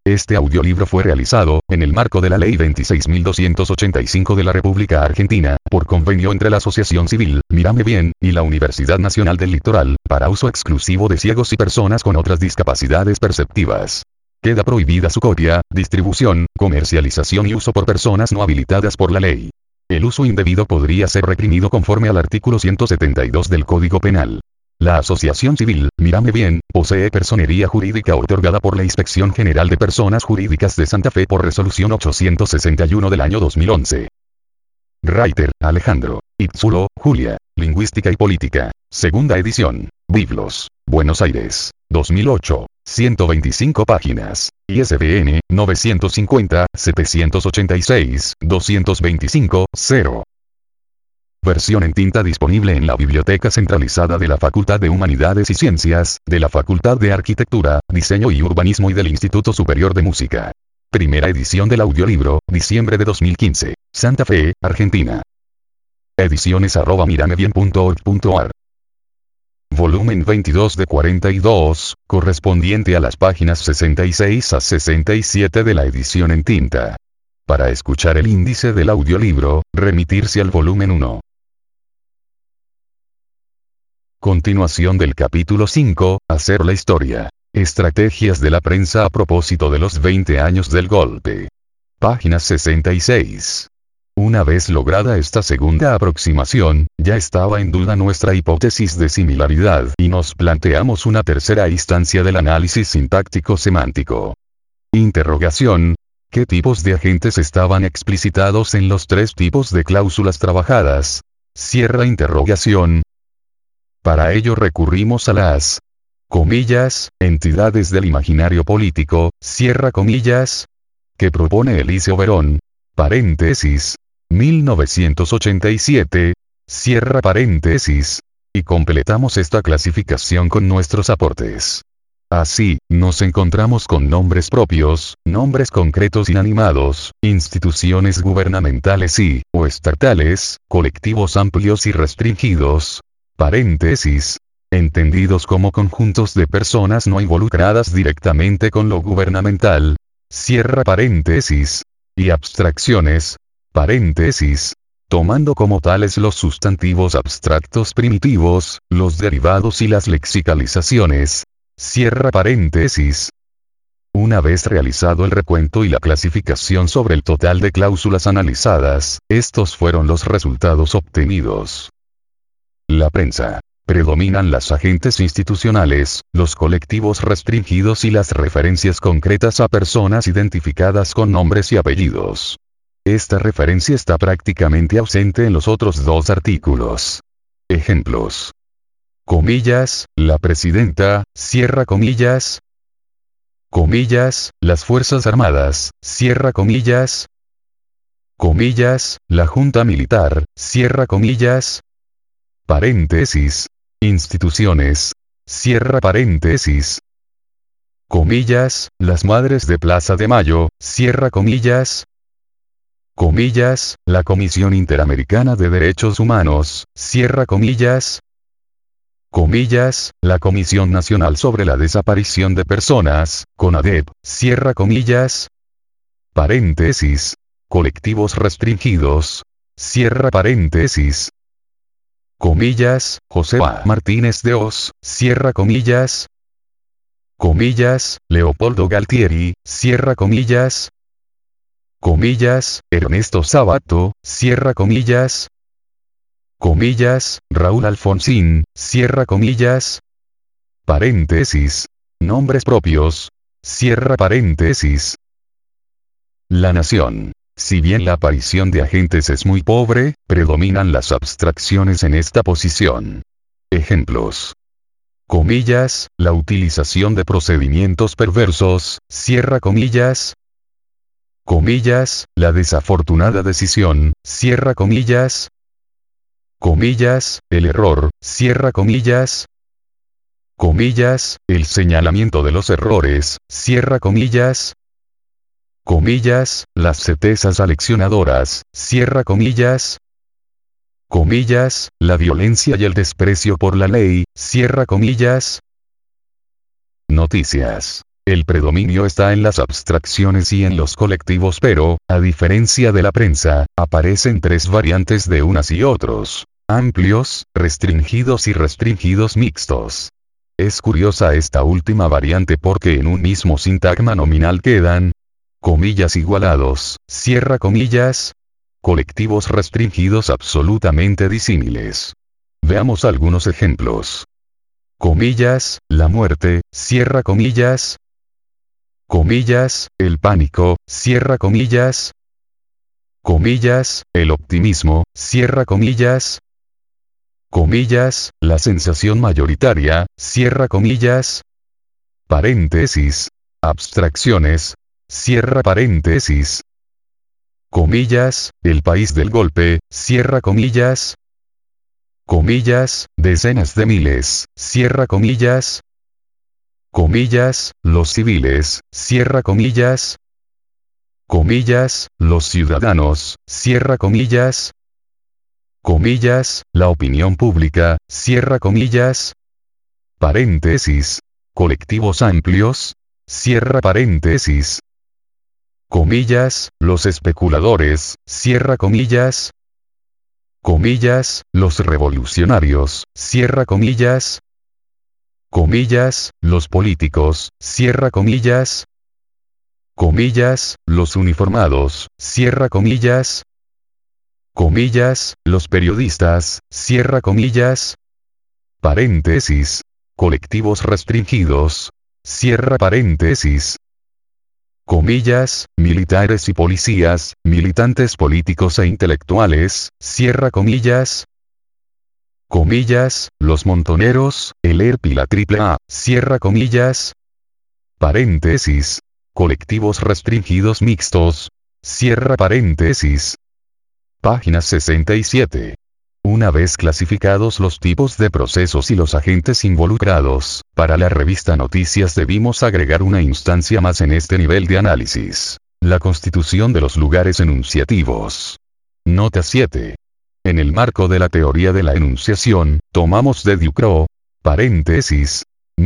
Este audiolibro fue realizado, en el marco de la Ley 26.285 de la República Argentina, por convenio entre la Asociación Civil, Mírame Bien, y la Universidad Nacional del Litoral, para uso exclusivo de ciegos y personas con otras discapacidades perceptivas. Queda prohibida su copia, distribución, comercialización y uso por personas no habilitadas por la ley. El uso indebido podría ser reprimido conforme al artículo 172 del Código Penal. La Asociación Civil, Mírame Bien, posee personería jurídica otorgada por la Inspección General de Personas Jurídicas de Santa Fe por resolución 861 del año 2011. Reiter, Alejandro. Itzulo, Julia. Lingüística y Política. Segunda edición. Biblos. Buenos Aires. 2008. 125 páginas. ISBN, 950-786-225-0. Versión en tinta disponible en la Biblioteca Centralizada de la Facultad de Humanidades y Ciencias, de la Facultad de Arquitectura, Diseño y Urbanismo y del Instituto Superior de Música. Primera edición del audiolibro, diciembre de 2015. Santa Fe, Argentina. Ediciones@miramebien.org.ar. Volumen 22 de 42, correspondiente a las páginas 66 a 67 de la edición en tinta. Para escuchar el índice del audiolibro, remitirse al volumen 1. Continuación del capítulo 5, Hacer la historia. Estrategias de la prensa a propósito de los 20 años del golpe. Página 66. Una vez lograda esta segunda aproximación, ya estaba en duda nuestra hipótesis de similaridad y nos planteamos una tercera instancia del análisis sintáctico-semántico. Interrogación. ¿Qué tipos de agentes estaban explicitados en los tres tipos de cláusulas trabajadas? Cierra interrogación. Para ello recurrimos a las comillas, entidades del imaginario político, cierra comillas, que propone Eliseo Verón, paréntesis, 1987, cierra paréntesis, y completamos esta clasificación con nuestros aportes. Así, nos encontramos con nombres propios, nombres concretos inanimados, instituciones gubernamentales y, o estatales, colectivos amplios y restringidos, paréntesis, entendidos como conjuntos de personas no involucradas directamente con lo gubernamental, cierra paréntesis, y abstracciones, paréntesis, tomando como tales los sustantivos abstractos primitivos, los derivados y las lexicalizaciones, cierra paréntesis. Una vez realizado el recuento y la clasificación sobre el total de cláusulas analizadas, estos fueron los resultados obtenidos. La prensa. Predominan las agentes institucionales, los colectivos restringidos y las referencias concretas a personas identificadas con nombres y apellidos. Esta referencia está prácticamente ausente en los otros dos artículos. Ejemplos. Comillas, la presidenta, cierra comillas. Comillas, las Fuerzas Armadas, cierra comillas. Comillas, la Junta Militar, cierra comillas. Paréntesis. Instituciones. Cierra paréntesis. Comillas, las Madres de Plaza de Mayo, cierra comillas. Comillas, la Comisión Interamericana de Derechos Humanos, cierra comillas. Comillas, la Comisión Nacional sobre la Desaparición de Personas, CONADEP, cierra comillas. Paréntesis. Colectivos restringidos. Cierra paréntesis. Comillas, José A. Martínez de Oz, cierra comillas. Comillas, Leopoldo Galtieri, cierra comillas. Comillas, Ernesto Sabato, cierra comillas. Comillas, Raúl Alfonsín, cierra comillas. Paréntesis. Nombres propios. Cierra paréntesis. La Nación. Si bien la aparición de agentes es muy pobre, predominan las abstracciones en esta posición. Ejemplos. Comillas, la utilización de procedimientos perversos, cierra comillas. Comillas, la desafortunada decisión, cierra comillas. Comillas, el error, cierra comillas. Comillas, el señalamiento de los errores, cierra comillas. Comillas, las certezas aleccionadoras, cierra comillas. Comillas, la violencia y el desprecio por la ley, cierra comillas. Noticias. El predominio está en las abstracciones y en los colectivos, pero, a diferencia de la prensa, aparecen tres variantes de unas y otros: amplios, restringidos y restringidos mixtos. Es curiosa esta última variante porque en un mismo sintagma nominal quedan comillas igualados, cierra comillas, colectivos restringidos absolutamente disímiles. Veamos algunos ejemplos. Comillas, la muerte, cierra comillas. Comillas, el pánico, cierra comillas. Comillas, el optimismo, cierra comillas. Comillas, la sensación mayoritaria, cierra comillas. Paréntesis. Abstracciones, cierra paréntesis. Comillas, el país del golpe, cierra comillas. Comillas, decenas de miles, cierra comillas. Comillas, los civiles, cierra comillas. Comillas, los ciudadanos, cierra comillas. Comillas, la opinión pública, cierra comillas. Paréntesis. Colectivos amplios, cierra paréntesis. Comillas, los especuladores, cierra comillas. Comillas, los revolucionarios, cierra comillas. Comillas, los políticos, cierra comillas. Comillas, los uniformados, cierra comillas. Comillas, los periodistas, cierra comillas. Paréntesis. Colectivos restringidos, cierra paréntesis. Comillas, militares y policías, militantes políticos e intelectuales, cierra comillas. Comillas, los montoneros, el ERP y la AAA, cierra comillas. Paréntesis. Colectivos restringidos mixtos, cierra paréntesis. Página 67. Una vez clasificados los tipos de procesos y los agentes involucrados, para la revista Noticias debimos agregar una instancia más en este nivel de análisis: la constitución de los lugares enunciativos. Nota 7. En el marco de la teoría de la enunciación, tomamos de Ducrot, paréntesis,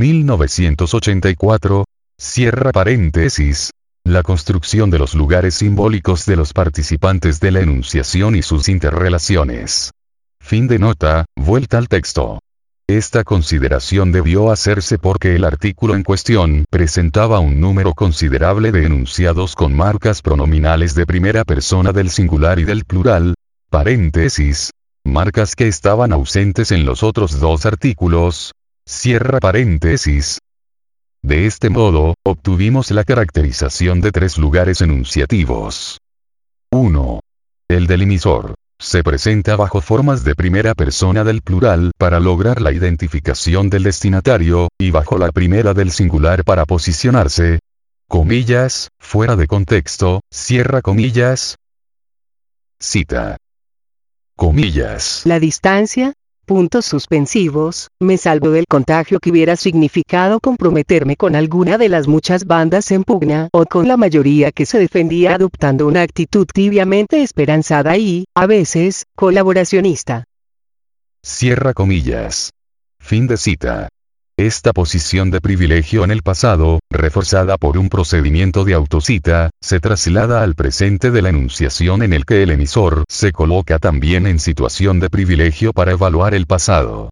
1984, cierra paréntesis, la construcción de los lugares simbólicos de los participantes de la enunciación y sus interrelaciones. Fin de nota, vuelta al texto. Esta consideración debió hacerse porque el artículo en cuestión presentaba un número considerable de enunciados con marcas pronominales de primera persona del singular y del plural, paréntesis, marcas que estaban ausentes en los otros dos artículos, cierra paréntesis. De este modo, obtuvimos la caracterización de tres lugares enunciativos. 1. El del emisor. Se presenta bajo formas de primera persona del plural para lograr la identificación del destinatario, y bajo la primera del singular para posicionarse, comillas, fuera de contexto, cierra comillas. Cita. Comillas. La distancia, puntos suspensivos, me salvo del contagio que hubiera significado comprometerme con alguna de las muchas bandas en pugna, o con la mayoría que se defendía adoptando una actitud tibiamente esperanzada y, a veces, colaboracionista. Cierra comillas. Fin de cita. Esta posición de privilegio en el pasado, reforzada por un procedimiento de autocita, se traslada al presente de la enunciación en el que el emisor se coloca también en situación de privilegio para evaluar el pasado.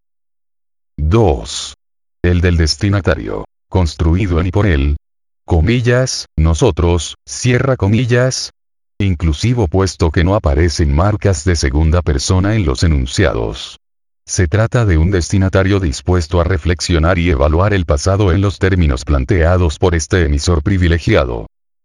2. El del destinatario. Construido en y por él. Comillas, nosotros, cierra comillas. Inclusivo puesto que no aparecen marcas de segunda persona en los enunciados. Se trata de un destinatario dispuesto a reflexionar y evaluar el pasado en los términos planteados por este emisor privilegiado.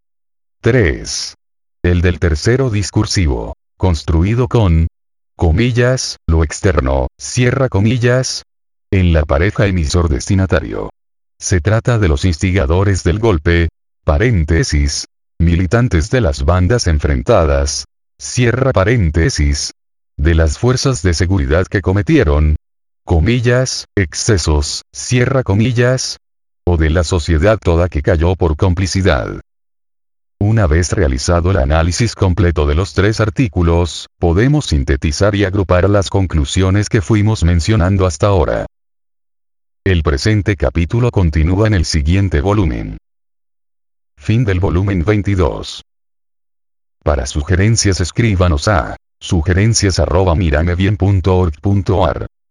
3. El del tercero discursivo, construido con, comillas, lo externo, cierra comillas, en la pareja emisor-destinatario. Se trata de los instigadores del golpe, paréntesis, militantes de las bandas enfrentadas, cierra paréntesis, de las fuerzas de seguridad que cometieron, comillas, excesos, cierra comillas, o de la sociedad toda que cayó por complicidad. Una vez realizado el análisis completo de los tres artículos, podemos sintetizar y agrupar las conclusiones que fuimos mencionando hasta ahora. El presente capítulo continúa en el siguiente volumen. Fin del volumen 22. Para sugerencias escríbanos a sugerencias@miramebien.org.ar